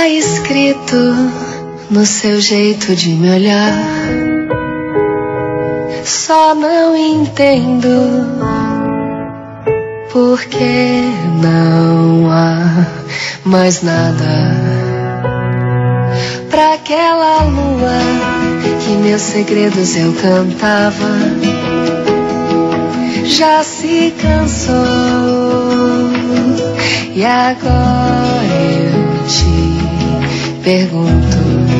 Tá escrito no seu jeito de me olhar. Só não entendo porque não há mais nada pra aquela lua que meus segredos eu cantava. Já se cansou e agora eu te pergunto: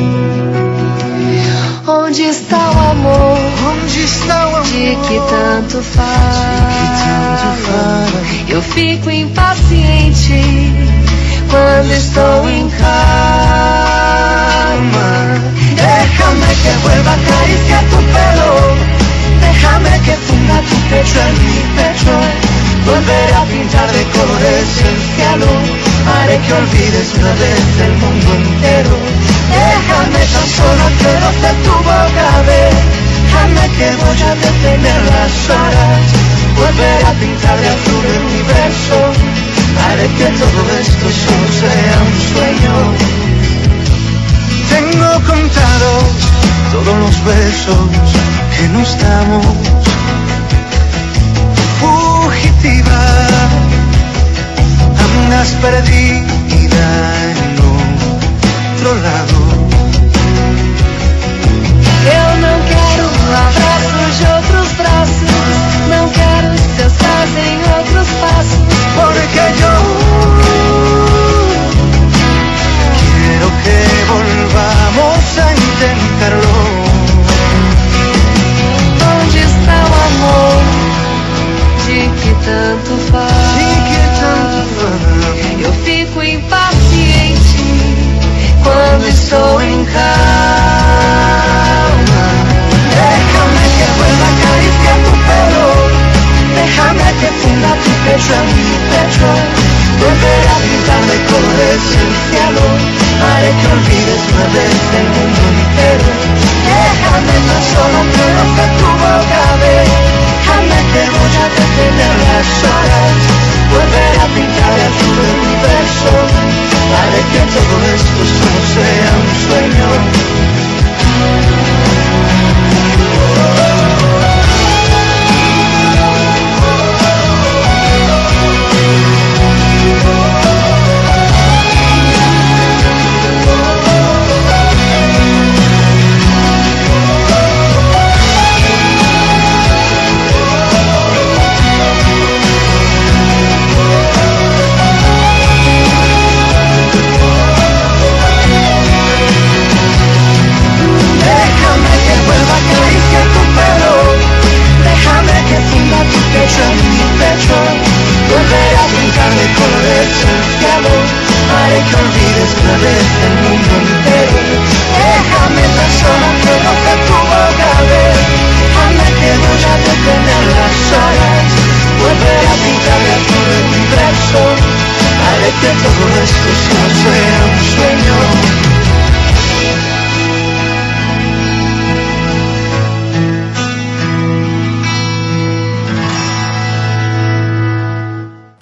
onde está o amor? Onde está o amor? De que tanto fala? Eu fico impaciente quando estou em calma. Déjame que vuelva a acariciar tu pelo, déjame que funda tu pecho en mi pecho. Volveré a pintar de colores el cielo, haré que olvides una vez el mundo entero. Déjame tan solo que roce tu boca, déjame que voy a detener las horas. Volveré a pintar de azul el universo, haré que todo esto solo sea un sueño. Tengo contados todos los besos que nos damos. Fugitiva, andas perdida en otro lado. Eu não quero abraços de outros braços, não quero teus pés em outros passos, porque yo quiero que volvamos a intentarlo. Onde está o amor de que tanto fala? Eu fico impaciente quando estou em calma. Déjame que vuelva a acariciar tu pelo, déjame que funda tu pecho en mi pecho. Volveré a pintar de colores el cielo, haré que olvides una vez el mundo entero. Déjame tan solo que roce tu boca, déjame que voy a detener las horas. Volveré a pintar de azul el universo, haré que todo esto solo sea un sueño. Volveré a pintar de colores el cielo, haré que olvides una vez el